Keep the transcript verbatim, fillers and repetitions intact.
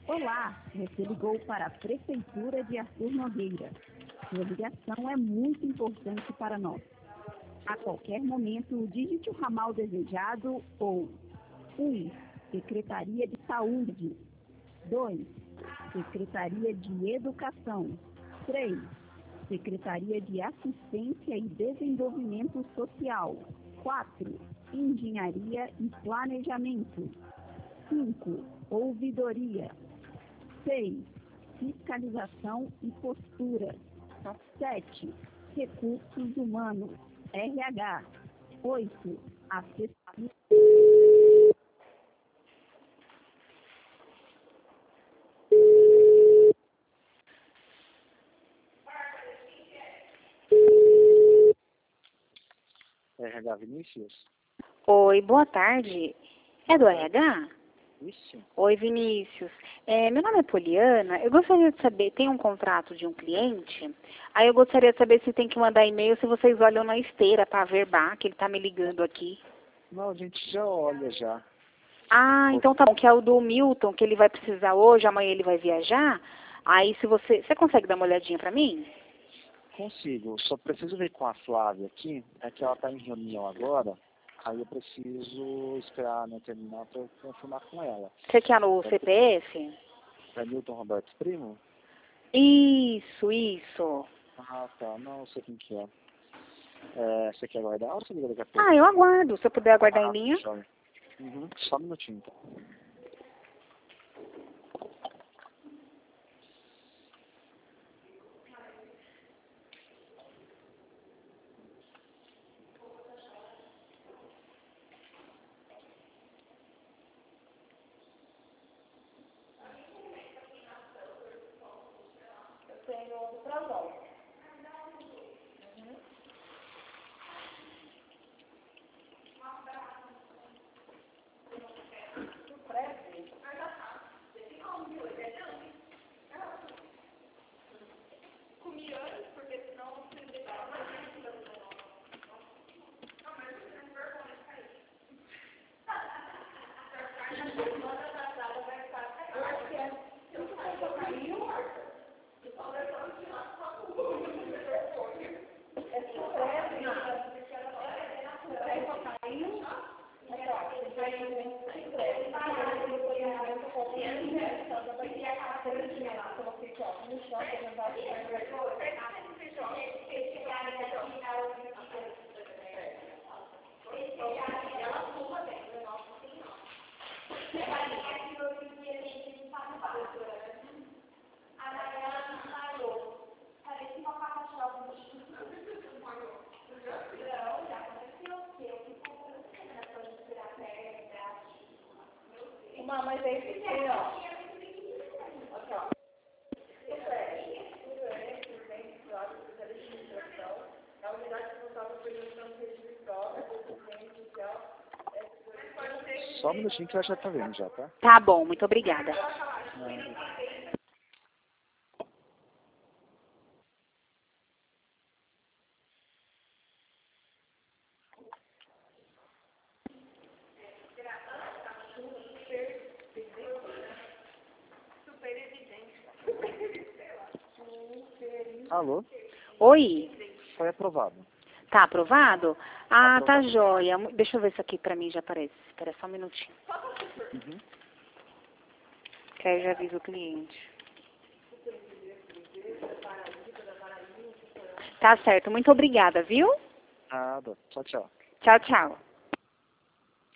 Olá, você ligou para a Prefeitura de Arthur Nogueira. Sua ligação é muito importante para nós. A qualquer momento, digite o ramal desejado ou um. Secretaria de Saúde. dois. Secretaria de Educação. três. Secretaria de Assistência e Desenvolvimento Social. quatro. Engenharia e Planejamento. cinco. Ouvidoria. seis. Fiscalização e Postura. sete. Recursos Humanos. R H. oito. Assessoria. R H Vinícius? Oi, boa tarde. É do R H? Isso. Oi, Vinícius. É, meu nome é Poliana. Eu gostaria de saber, tem um contrato de um cliente, aí eu gostaria de saber se tem que mandar e-mail, se vocês olham na esteira para averbar, que ele está me ligando aqui. Não, a gente já olha já. Ah, então tá bom, que é o do Milton, que ele vai precisar hoje, amanhã ele vai viajar. Aí se você... Você consegue dar uma olhadinha para mim? Consigo, só preciso ver com a Flávia aqui, é que ela está em reunião agora, aí eu preciso esperar né, terminar para eu confirmar com ela. Você quer no C P F? É Milton Roberto Primo? Isso, isso. Ah, tá, não sei quem que é. é. Você quer aguardar ou você liga daqui a pouco? Ah, eu aguardo. Se eu puder aguardar Ah, em linha. joia. Uhum, só um minutinho, então. Uma, mas é esse aqui, ó. Aqui, ó. A unidade responsável por gestão de rede virtual, assistência social. Só um minutinho que ela já tá vendo já, tá? Tá bom, muito obrigada. Não. Alô? Oi? Foi aprovado. Tá aprovado? Ah, Aprovado. tá joia. Deixa eu ver se aqui pra mim já aparece. Espera só um minutinho. Uhum. Que aí eu já aviso o cliente. Tá certo. Muito obrigada, viu? Nada. Tchau, tchau. Tchau, tchau.